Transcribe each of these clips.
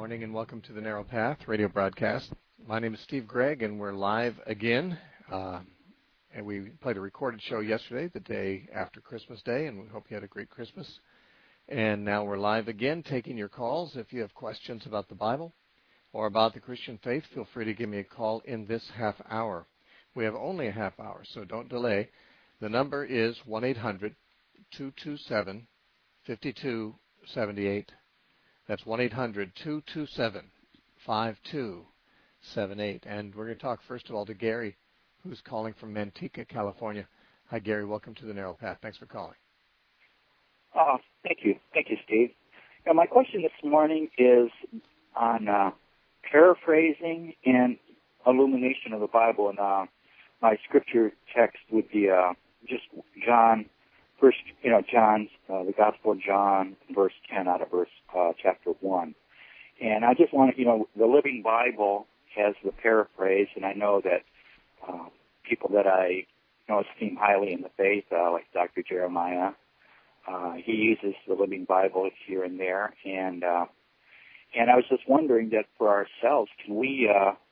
morning and welcome to the Narrow Path radio broadcast. My name is Steve Gregg and we're live again. And we played a recorded show yesterday, the day after Christmas Day, and we hope you had a great Christmas. And now we're live again taking your calls. If you have questions about the Bible or about the Christian faith, feel free to give me a call in this half hour. We have only a half hour, so don't delay. The number is 1-800-227-5278. That's 1-800-227-5278. And we're going to talk first of all to Gary, who's calling from Manteca, California. Hi, Gary. Welcome to the Narrow Path. Thanks for calling. Thank you. Thank you, Steve. My question this morning is on paraphrasing and illumination of the Bible. And my scripture text would be just John, first, John's, the Gospel of John, verse 10 out of chapter 1. And I just want to, the Living Bible has the paraphrase, and I know that people that I esteem highly in the faith, like Dr. Jeremiah, he uses the Living Bible here and there. And I was just wondering that for ourselves, can we,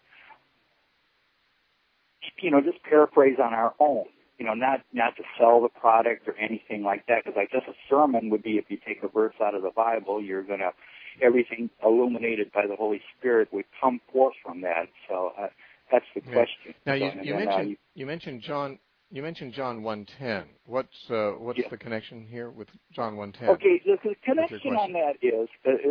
just paraphrase on our own? Not to sell the product or anything like that, because I guess a sermon would be if you take a verse out of the Bible, everything illuminated by the Holy Spirit would come forth from that. So that's the question. Now you mentioned John 1:10. What's the connection here with John 1:10? Okay, the connection on that is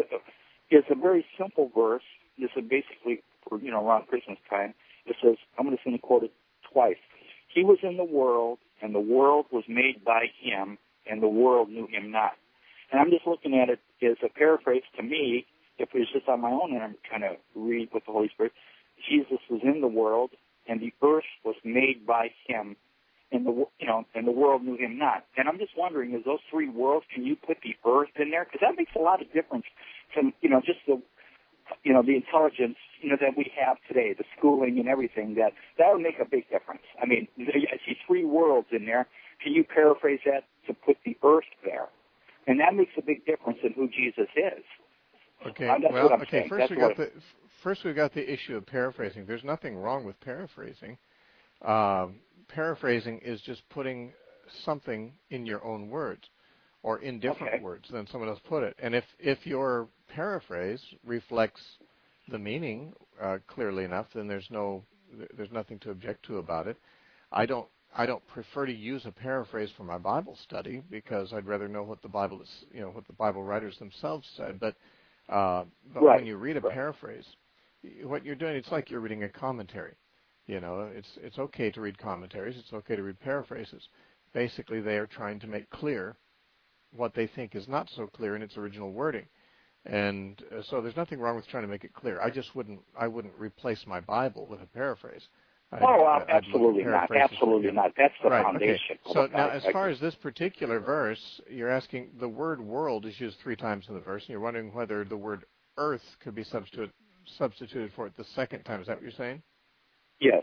a very simple verse. This is basically around Christmas time. It says, I'm just going to quote it twice. He was in the world, and the world was made by him, and the world knew him not. And I'm just looking at it as a paraphrase to me, if it was just on my own, and I'm trying to read with the Holy Spirit. Jesus was in the world, and the earth was made by him, and the world knew him not. And I'm just wondering, is those three worlds, can you put the earth in there? Because that makes a lot of difference from, just the intelligence, that we have today, the schooling and everything, that would make a big difference. I mean, I see three worlds in there. Can you paraphrase that to put the earth there? And that makes a big difference in who Jesus is. Okay. Saying. First we've got the issue of paraphrasing. There's nothing wrong with paraphrasing. Paraphrasing is just putting something in your own words, or in different words than someone else put it. And if your paraphrase reflects the meaning clearly enough, then there's nothing to object to about it. I don't prefer to use a paraphrase for my Bible study because I'd rather know what the Bible is, what the Bible writers themselves said. But when you read a paraphrase, what you're doing, it's like you're reading a commentary. It's okay to read commentaries. It's okay to read paraphrases. Basically, they are trying to make clear what they think is not so clear in its original wording. And so there's nothing wrong with trying to make it clear. I wouldn't replace my Bible with a paraphrase. Absolutely not. Absolutely not. That's the foundation. Okay. So now, as far as this particular verse, you're asking, the word world is used 3 times in the verse, and you're wondering whether the word earth could be substituted for it the second time. Is that what you're saying? Yes.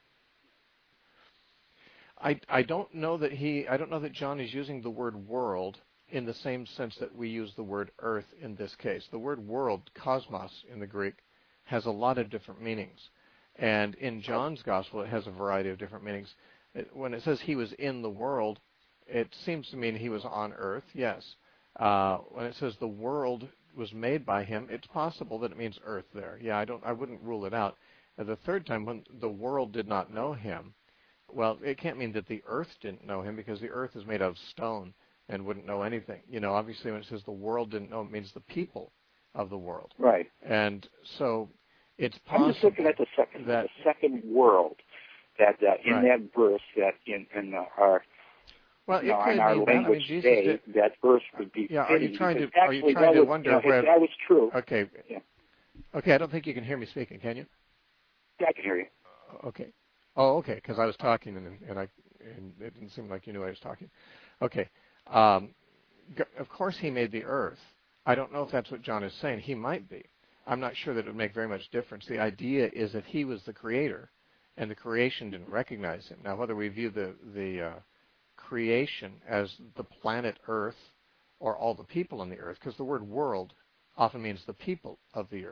I don't know that John is using the word world in the same sense that we use the word earth in this case. The word world, cosmos in the Greek, has a lot of different meanings. And in John's gospel, it has a variety of different meanings. When it says he was in the world, it seems to mean he was on earth, yes. When it says the world was made by him, it's possible that it means earth there. Yeah, I wouldn't rule it out. The third time, when the world did not know him, well, it can't mean that the earth didn't know him, because the earth is made out of stone and wouldn't know anything. Obviously when it says the world didn't know, it means the people of the world. Right. And so it's possible. I'm just looking at the second world that in that verse that in our in our language today, that verse would be. Yeah. Are you trying to wonder where that was true? Okay. Yeah. Okay. I don't think you can hear me speaking. Can you? Yeah, I can hear you. Okay. Oh, okay. Because I was talking and it didn't seem like you knew I was talking. Okay. Of course he made the earth. I don't know if that's what John is saying. He might be. I'm not sure that it would make very much difference. The idea is that he was the creator, and the creation didn't recognize him. Now, whether we view the creation as the planet Earth or all the people on the earth, because the word world often means the people of the earth.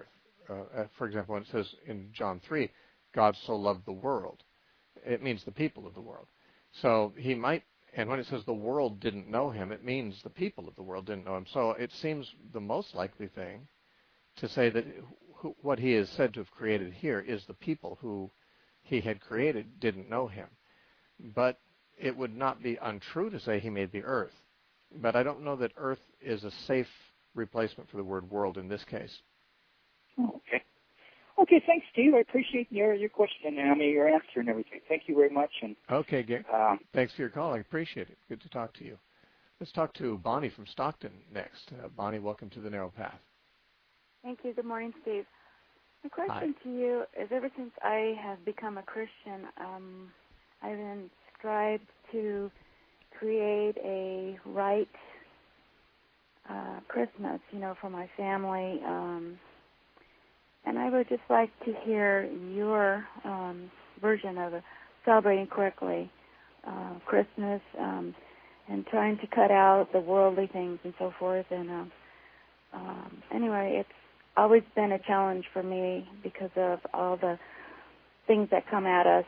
for example, when it says in John 3, God so loved the world, it means the people of the world. So he might, and when it says the world didn't know him, it means the people of the world didn't know him. So it seems the most likely thing to say that what he is said to have created here is the people who he had created didn't know him. But it would not be untrue to say he made the earth. But I don't know that earth is a safe replacement for the word world in this case. Okay. Okay, thanks, Steve. I appreciate your question and your answer and everything. Thank you very much. And okay, thanks for your call. I appreciate it. Good to talk to you. Let's talk to Bonnie from Stockton next. Bonnie, welcome to the Narrow Path. Thank you. Good morning, Steve. My question Hi. to you is, ever since I have become a Christian, I've been strived to create a right Christmas, for my family. And I would just like to hear your version of celebrating correctly Christmas and trying to cut out the worldly things and so forth. And anyway, it's always been a challenge for me because of all the things that come at us.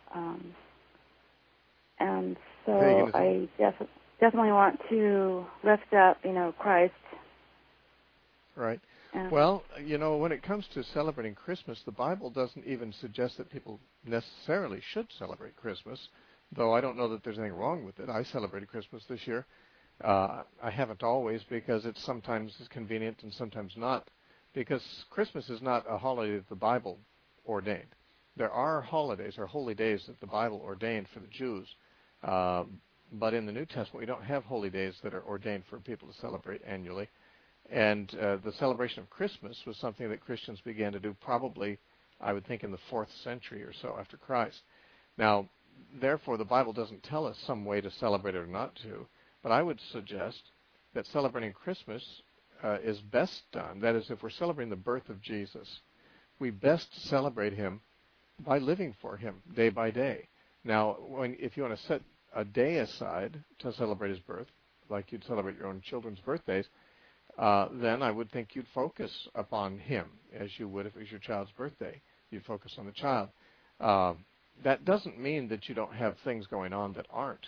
And so I definitely want to lift up, Christ. Right. Well, when it comes to celebrating Christmas, the Bible doesn't even suggest that people necessarily should celebrate Christmas, though I don't know that there's anything wrong with it. I celebrated Christmas this year. I haven't always, because it's sometimes convenient and sometimes not, because Christmas is not a holiday that the Bible ordained. There are holidays or holy days that the Bible ordained for the Jews, but in the New Testament we don't have holy days that are ordained for people to celebrate annually. And the celebration of Christmas was something that Christians began to do probably, I would think, in the 4th century or so after Christ. Now, therefore, the Bible doesn't tell us some way to celebrate it or not to, but I would suggest that celebrating Christmas is best done. That is, if we're celebrating the birth of Jesus, we best celebrate him by living for him day by day. Now, if you want to set a day aside to celebrate his birth, like you'd celebrate your own children's birthdays, then I would think you'd focus upon him as you would if it was your child's birthday. You'd focus on the child. That doesn't mean that you don't have things going on that aren't,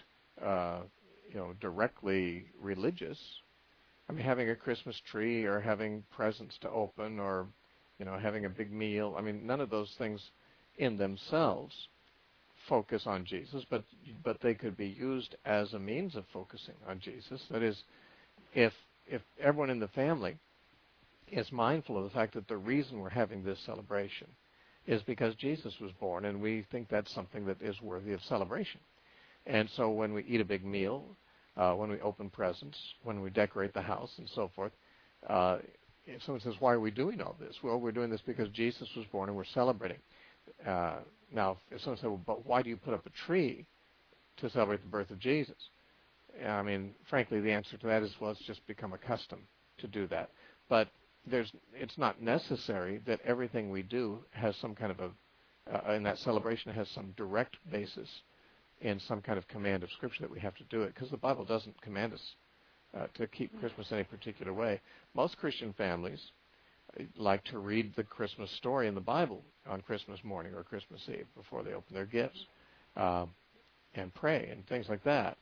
directly religious. I mean, having a Christmas tree or having presents to open or, having a big meal. I mean, none of those things in themselves focus on Jesus, but they could be used as a means of focusing on Jesus. That is, if everyone in the family is mindful of the fact that the reason we're having this celebration is because Jesus was born, and we think that's something that is worthy of celebration. And so when we eat a big meal, when we open presents, when we decorate the house and so forth, if someone says, why are we doing all this? Well, we're doing this because Jesus was born and we're celebrating. Now, if someone said, well, but why do you put up a tree to celebrate the birth of Jesus? I mean, frankly, the answer to that is, well, it's just become a custom to do that. But it's not necessary that everything we do has some kind of in that celebration has some direct basis in some kind of command of Scripture that we have to do it, because the Bible doesn't command us to keep Christmas any particular way. Most Christian families like to read the Christmas story in the Bible on Christmas morning or Christmas Eve before they open their gifts and pray and things like that.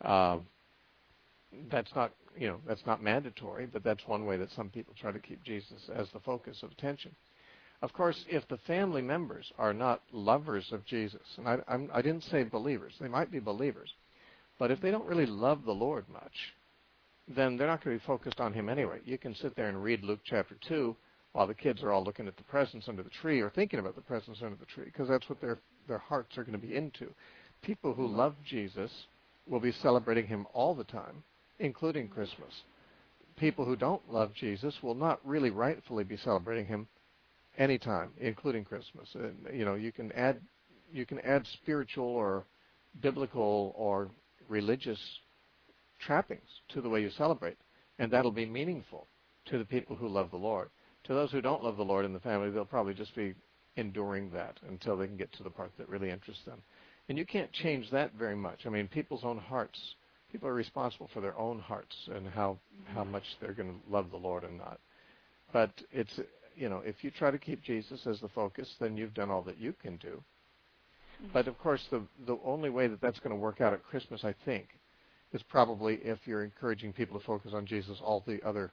That's not mandatory, but that's one way that some people try to keep Jesus as the focus of attention. Of course, if the family members are not lovers of Jesus, and I didn't say believers, they might be believers, but if they don't really love the Lord much, then they're not going to be focused on him anyway. You can sit there and read Luke chapter 2 while the kids are all looking at the presents under the tree or thinking about the presents under the tree, because that's what their hearts are going to be into. People who love Jesus will be celebrating him all the time, including Christmas. People who don't love Jesus will not really rightfully be celebrating him anytime, including Christmas. You can add spiritual or biblical or religious trappings to the way you celebrate, and that'll be meaningful to the people who love the Lord. To those who don't love the Lord in the family, they'll probably just be enduring that until they can get to the part that really interests them. And you can't change that very much. I mean, people's own hearts, people are responsible for their own hearts and how much they're going to love the Lord and not. But it's, if you try to keep Jesus as the focus, then you've done all that you can do. But of course, the only way that that's going to work out at Christmas, I think, is probably if you're encouraging people to focus on Jesus all the other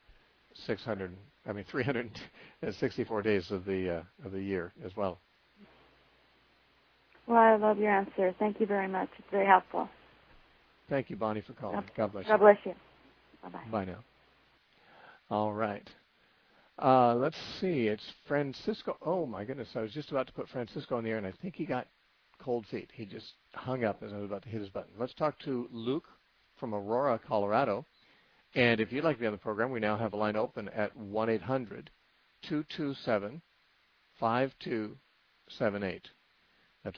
364 days of the year as well. Well, I love your answer. Thank you very much. It's very helpful. Thank you, Bonnie, for calling. Okay. God bless you. God bless you. Bye-bye. Bye now. All right. Let's see. It's Francisco. Oh, my goodness. I was just about to put Francisco on the air, and I think he got cold feet. He just hung up as I was about to hit his button. Let's talk to Luke from Aurora, Colorado. And if you'd like to be on the program, we now have a line open at 1-800-227-5278. That's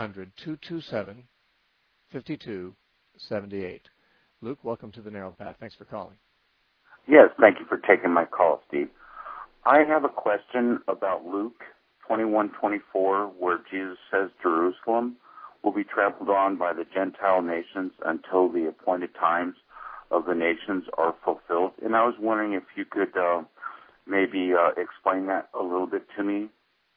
1-800-227-5278. Luke, welcome to the Narrow Path. Thanks for calling. Yes, thank you for taking my call, Steve. I have a question about Luke 21:24, where Jesus says Jerusalem will be trampled on by the Gentile nations until the appointed times of the nations are fulfilled. And I was wondering if you could maybe explain that a little bit to me.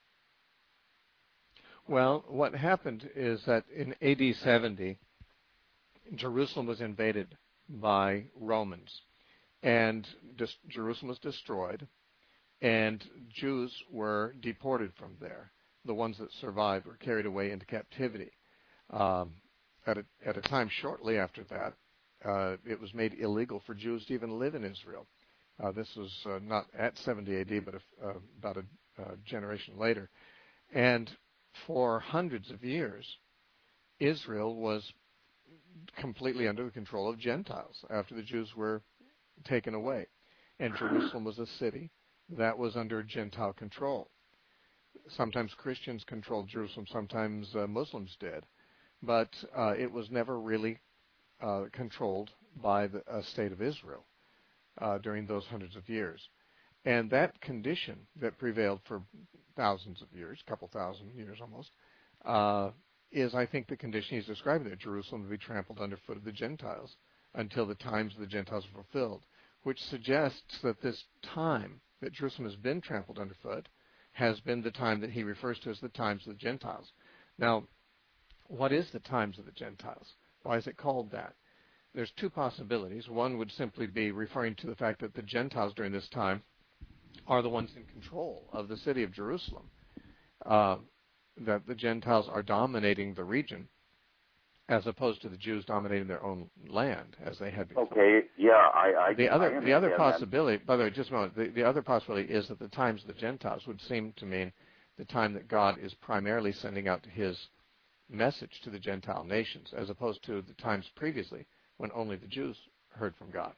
Well, what happened is that in AD 70, Jerusalem was invaded by Romans, and Jerusalem was destroyed, and Jews were deported from there. The ones that survived were carried away into captivity. At a time shortly after that, it was made illegal for Jews to even live in Israel. This was not at 70 AD, but about a generation later. And for hundreds of years, Israel was completely under the control of Gentiles after the Jews were taken away. And Jerusalem was a city that was under Gentile control. Sometimes Christians controlled Jerusalem, sometimes Muslims did. But it was never really controlled by the state of Israel during those hundreds of years. And that condition that prevailed for thousands of years, a couple thousand years almost, is, I think, the condition he's describing there. Jerusalem will be trampled underfoot of the Gentiles until the times of the Gentiles are fulfilled, which suggests that this time that Jerusalem has been trampled underfoot has been the time that he refers to as the times of the Gentiles. Now, what is the times of the Gentiles? Why is it called that? There's two possibilities. One would simply be referring to the fact that the Gentiles during this time are the ones in control of the city of Jerusalem, that the Gentiles are dominating the region as opposed to the Jews dominating their own land as they had before. Okay, yeah, the other possibility, by the way, just a moment, the other possibility is that the times of the Gentiles would seem to mean the time that God is primarily sending out his message to the Gentile nations, as opposed to the times previously when only the Jews heard from God.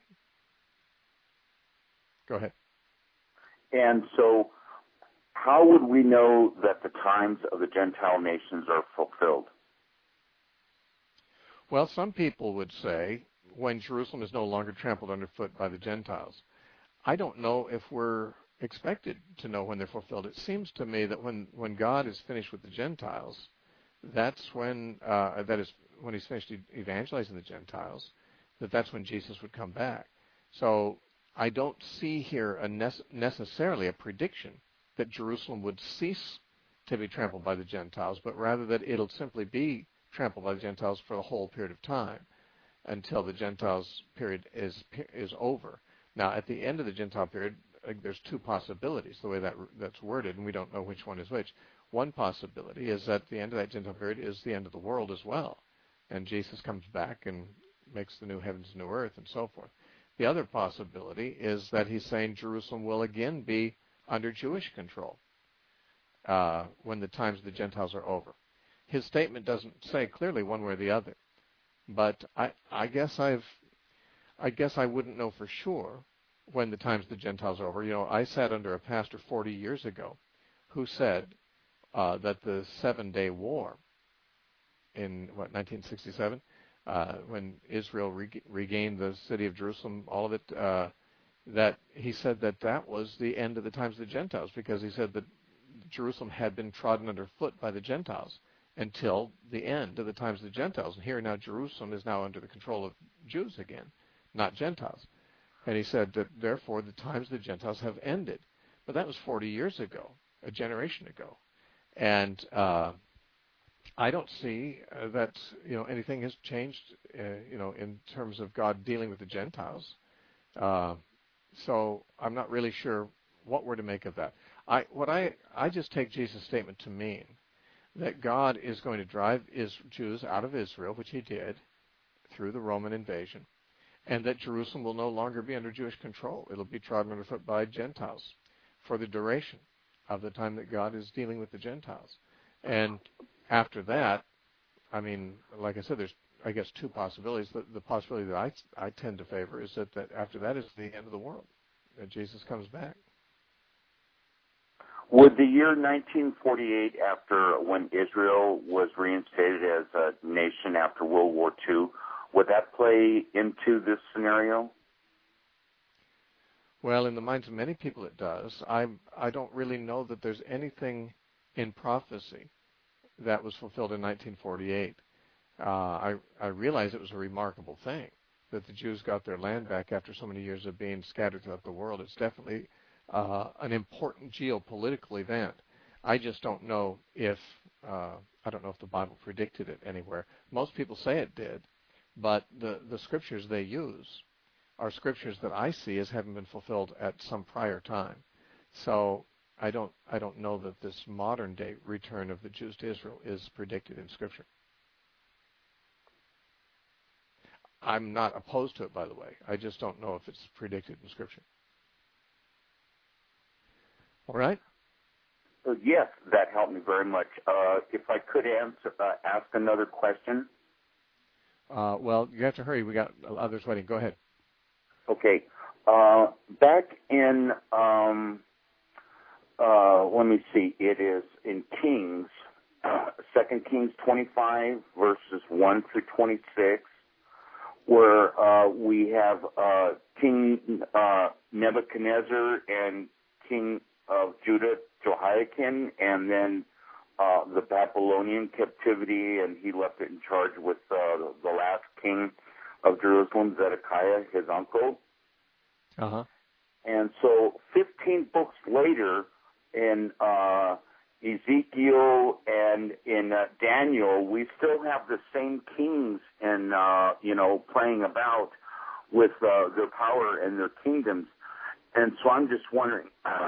Go ahead. And so how would we know that the times of the Gentile nations are fulfilled? Well, some people would say when Jerusalem is no longer trampled underfoot by the Gentiles. I don't know if we're expected to know when they're fulfilled. It seems to me that when God is finished with the Gentiles, that's when that is when he's finished evangelizing the Gentiles, that's when Jesus would come back. So I don't see here necessarily a prediction that Jerusalem would cease to be trampled by the Gentiles, but rather that it'll simply be trampled by the Gentiles for the whole period of time until the Gentiles period is over. Now, at the end of the Gentile period, there's two possibilities, the way that's worded, and we don't know which one is which. One possibility is that the end of that Gentile period is the end of the world as well, and Jesus comes back and makes the new heavens and new earth and so forth. The other possibility is that he's saying Jerusalem will again be under Jewish control when the times of the Gentiles are over. His statement doesn't say clearly one way or the other, but I guess I wouldn't know for sure when the times of the Gentiles are over. You know, I sat under a pastor 40 years ago who said that the 7-Day War in 1967, when Israel regained the city of Jerusalem, all of it, that he said that was the end of the times of the Gentiles, because he said that Jerusalem had been trodden underfoot by the Gentiles until the end of the times of the Gentiles. And here now Jerusalem is now under the control of Jews again, not Gentiles. And he said that therefore the times of the Gentiles have ended. But that was 40 years ago, a generation ago. And I don't see that anything has changed in terms of God dealing with the Gentiles. So I'm not really sure what we're to make of that. I just take Jesus' statement to mean that God is going to drive Jews out of Israel, which he did through the Roman invasion, and that Jerusalem will no longer be under Jewish control. It'll be trodden underfoot by Gentiles for the duration of the time that God is dealing with the Gentiles. And after that, I mean, like I said, there's, I guess, two possibilities. The possibility that I tend to favor is that after that is the end of the world, that Jesus comes back. Would the year 1948, after when Israel was reinstated as a nation after World War II, would that play into this scenario? Well, in the minds of many people it does. I don't really know that there's anything in prophecy that was fulfilled in 1948. I realize it was a remarkable thing that the Jews got their land back after so many years of being scattered throughout the world. It's definitely an important geopolitical event. I just don't know if the Bible predicted it anywhere. Most people say it did, but the scriptures they use are scriptures that I see as having been fulfilled at some prior time. So I don't know that this modern day return of the Jews to Israel is predicted in Scripture. I'm not opposed to it, by the way. I just don't know if it's predicted in Scripture. All right? Yes, that helped me very much. If I could ask another question. Well, you have to hurry. We got others waiting. Go ahead. Okay. Back in, let me see, it is in Kings, 2 Kings 25, verses 1 through 26, where we have King Nebuchadnezzar and King of Judah, Jehoiakim, and then the Babylonian captivity, and he left it in charge with the last king of Jerusalem, Zedekiah, his uncle. Uh-huh. And so 15 books later, in Ezekiel and in Daniel, we still have the same kings and, playing about with their power and their kingdoms. And so I'm just wondering,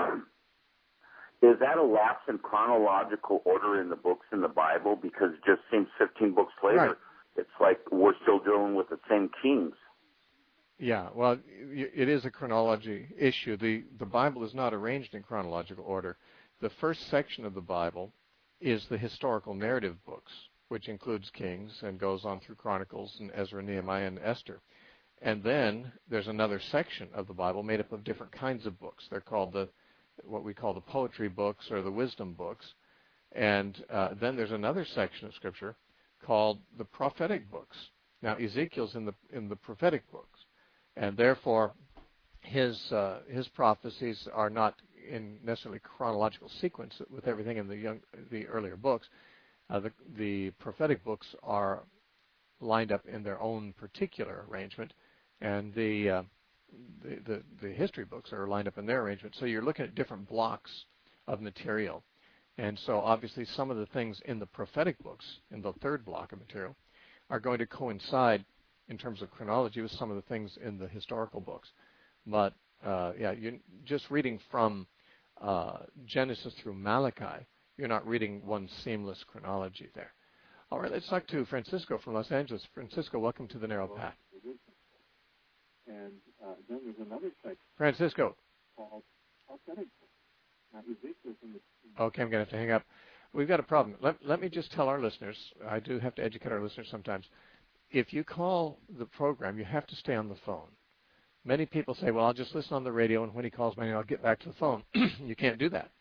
is that a lapse in chronological order in the books in the Bible? Because it just seems 15 books later, right. It's like we're still dealing with the same kings. Yeah, well, it is a chronology issue. The Bible is not arranged in chronological order. The first section of the Bible is the historical narrative books, which includes Kings and goes on through Chronicles and Ezra, Nehemiah, and Esther. And then there's another section of the Bible made up of different kinds of books. They're called what we call the poetry books or the wisdom books. And then there's another section of Scripture called the prophetic books. Now, Ezekiel's in the prophetic books, and therefore his prophecies are not in necessarily chronological sequence with everything in the earlier books. The prophetic books are lined up in their own particular arrangement, and the history books are lined up in their arrangement. So you're looking at different blocks of material. And so obviously some of the things in the prophetic books, in the third block of material, are going to coincide in terms of chronology with some of the things in the historical books. But, you're just reading from Genesis through Malachi, you're not reading one seamless chronology there. All right, let's talk to Francisco from Los Angeles. Francisco, welcome to the Narrow Path. And then there's another section. Francisco. Called prophetic. Okay, I'm going to have to hang up. We've got a problem. Let me just tell our listeners, I do have to educate our listeners sometimes. If you call the program, you have to stay on the phone. Many people say, well, I'll just listen on the radio, and when he calls me, I'll get back to the phone. You can't do that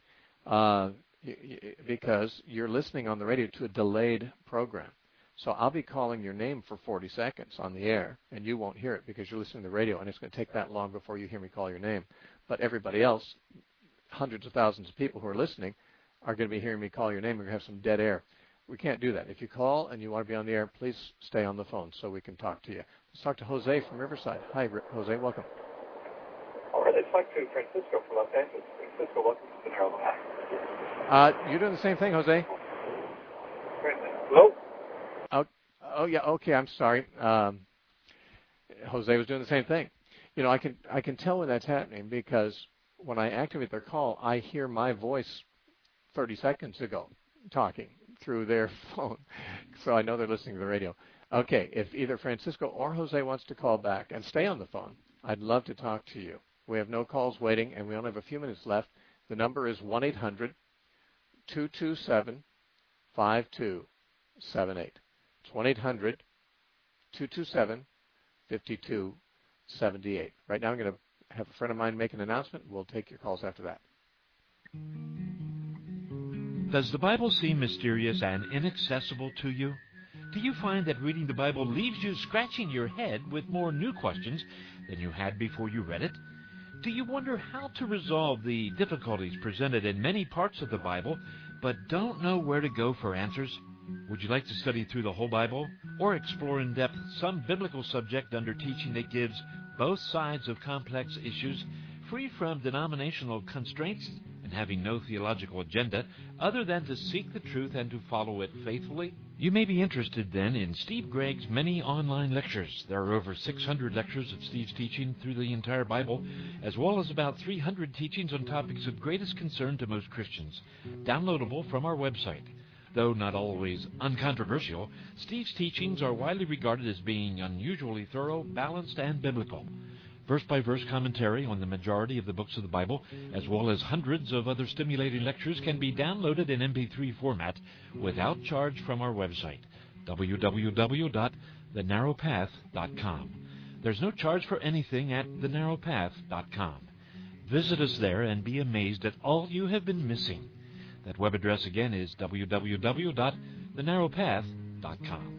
because you're listening on the radio to a delayed program. So I'll be calling your name for 40 seconds on the air, and you won't hear it because you're listening to the radio, and it's going to take that long before you hear me call your name. But everybody else, hundreds of thousands of people who are listening, are going to be hearing me call your name. We're going to have some dead air. We can't do that. If you call and you want to be on the air, please stay on the phone so we can talk to you. Let's talk to Jose from Riverside. Hi, Jose. Welcome. All right. Let's talk to Francisco from Los Angeles, please. Francisco. Welcome to the Narrow Path. You're doing the same thing, Jose. Hello? Oh yeah. Okay, I'm sorry. Jose was doing the same thing. You know, I can tell when that's happening because when I activate their call, I hear my voice 30 seconds ago talking through their phone, so I know they're listening to the radio. Okay, if either Francisco or Jose wants to call back and stay on the phone, I'd love to talk to you. We have no calls waiting, and we only have a few minutes left. The number is 1-800-227-5278. It's 1-800-227-5278. Right now I'm going to have a friend of mine make an announcement. We'll take your calls after that. Does the Bible seem mysterious and inaccessible to you? Do you find that reading the Bible leaves you scratching your head with more new questions than you had before you read it? Do you wonder how to resolve the difficulties presented in many parts of the Bible, but don't know where to go for answers? Would you like to study through the whole Bible, or explore in depth some biblical subject under teaching that gives both sides of complex issues, free from denominational constraints and having no theological agenda other than to seek the truth and to follow it faithfully? You may be interested then in Steve Gregg's many online lectures. There are over 600 lectures of Steve's teaching through the entire Bible, as well as about 300 teachings on topics of greatest concern to most Christians, downloadable from our website. Though not always uncontroversial, Steve's teachings are widely regarded as being unusually thorough, balanced, and biblical. Verse-by-verse commentary on the majority of the books of the Bible, as well as hundreds of other stimulating lectures, can be downloaded in MP3 format without charge from our website, www.thenarrowpath.com. There's no charge for anything at thenarrowpath.com. Visit us there and be amazed at all you have been missing. That web address again is www.thenarrowpath.com.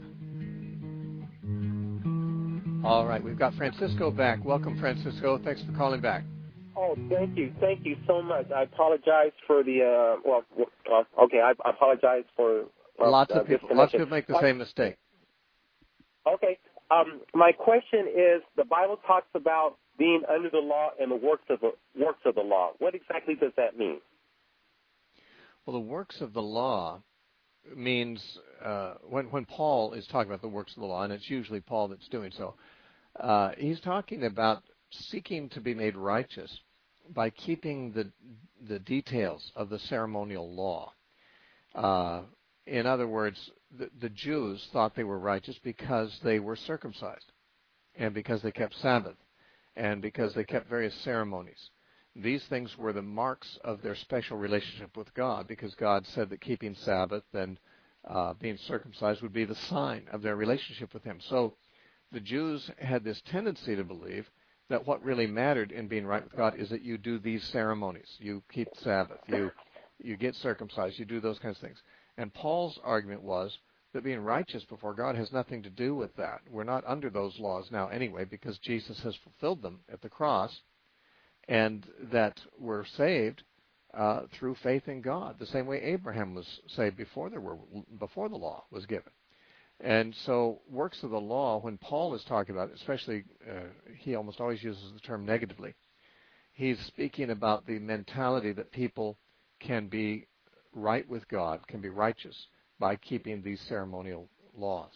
All right, we've got Francisco back. Welcome, Francisco. Thanks for calling back. Oh, thank you. Thank you so much. I apologize for the, I apologize for... Lots of people make the same mistake. Okay. My question is, the Bible talks about being under the law and the works of the law. What exactly does that mean? Well, the works of the law means when Paul is talking about the works of the law, and it's usually Paul that's doing so, he's talking about seeking to be made righteous by keeping the details of the ceremonial law. In other words, the Jews thought they were righteous because they were circumcised, and because they kept Sabbath, and because they kept various ceremonies. These things were the marks of their special relationship with God, because God said that keeping Sabbath and being circumcised would be the sign of their relationship with Him. So the Jews had this tendency to believe that what really mattered in being right with God is that you do these ceremonies. You keep Sabbath. You get circumcised. You do those kinds of things. And Paul's argument was that being righteous before God has nothing to do with that. We're not under those laws now anyway, because Jesus has fulfilled them at the cross, and that we're saved through faith in God, the same way Abraham was saved before the law was given. And so works of the law, when Paul is talking about it, especially he almost always uses the term negatively, he's speaking about the mentality that people can be right with God, can be righteous by keeping these ceremonial laws.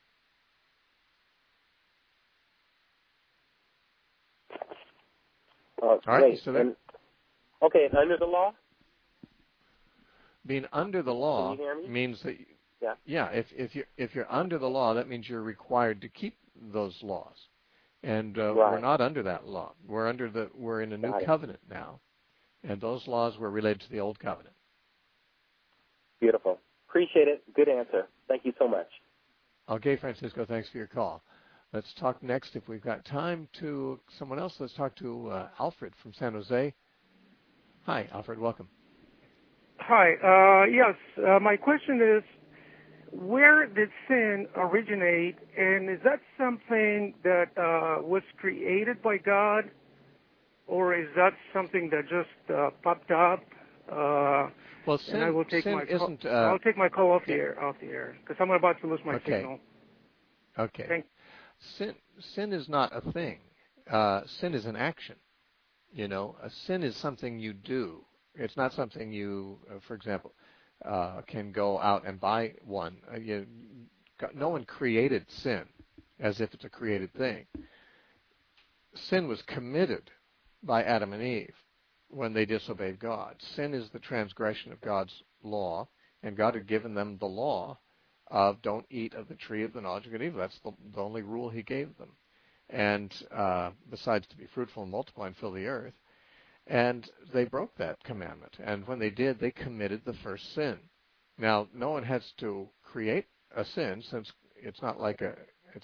All right, so okay, under the law? Being under the law means that, if you're under the law, that means you're required to keep those laws, and we're not under that law. We're in a new covenant now, and those laws were related to the old covenant. Beautiful. Appreciate it. Good answer. Thank you so much. Okay, Francisco, thanks for your call. Let's talk next, if we've got time, to someone else. Let's talk to Alfred from San Jose. Hi, Alfred. Welcome. Hi. Yes, my question is, where did sin originate, and is that something that was created by God, or is that something that just popped up? Well, sin, I will take sin my isn't... I'll take my call off the air, because I'm about to lose my signal. Okay. Sin is not a thing. Sin is an action. A sin is something you do. It's not something you, for example, can go out and buy one. No one created sin as if it's a created thing. Sin was committed by Adam and Eve when they disobeyed God. Sin is the transgression of God's law, and God had given them the law of don't eat of the tree of the knowledge of good and evil. That's the only rule he gave them. And besides to be fruitful and multiply and fill the earth. And they broke that commandment. And when they did, they committed the first sin. Now, no one has to create a sin, since it's not like a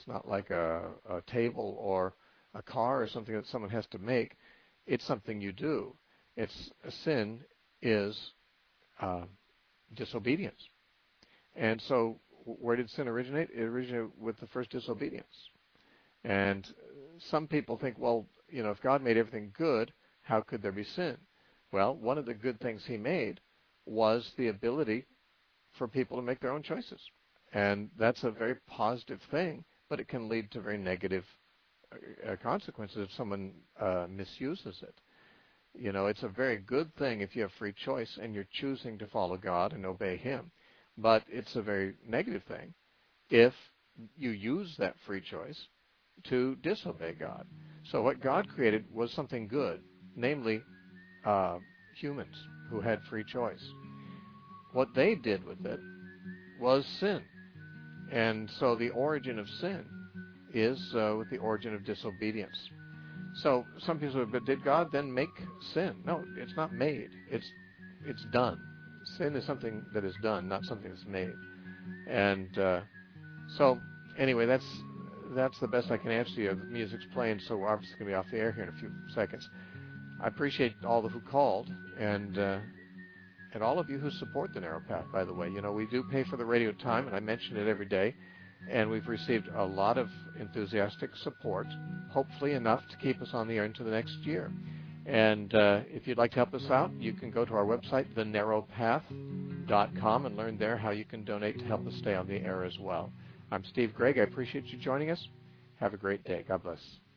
table or a car or something that someone has to make. It's something you do. A sin is disobedience. And so where did sin originate? It originated with the first disobedience. And some people think, well, if God made everything good, how could there be sin? Well, one of the good things he made was the ability for people to make their own choices. And that's a very positive thing, but it can lead to very negative consequences if someone misuses it. It's a very good thing if you have free choice and you're choosing to follow God and obey him. But it's a very negative thing if you use that free choice to disobey God. So what God created was something good, namely humans who had free choice. What they did with it was sin. And so the origin of sin is with the origin of disobedience. So some people say, but did God then make sin? No, it's not made. It's done. Sin is something that is done, not something that's made. And so anyway, that's the best I can answer you. The music's playing, so we're obviously going to be off the air here in a few seconds. I appreciate all who called and all of you who support the Narrow Path, by the way. We do pay for the radio time, and I mention it every day. And we've received a lot of enthusiastic support, hopefully enough to keep us on the air into the next year. And if you'd like to help us out, you can go to our website, thenarrowpath.com, and learn there how you can donate to help us stay on the air as well. I'm Steve Gregg. I appreciate you joining us. Have a great day. God bless.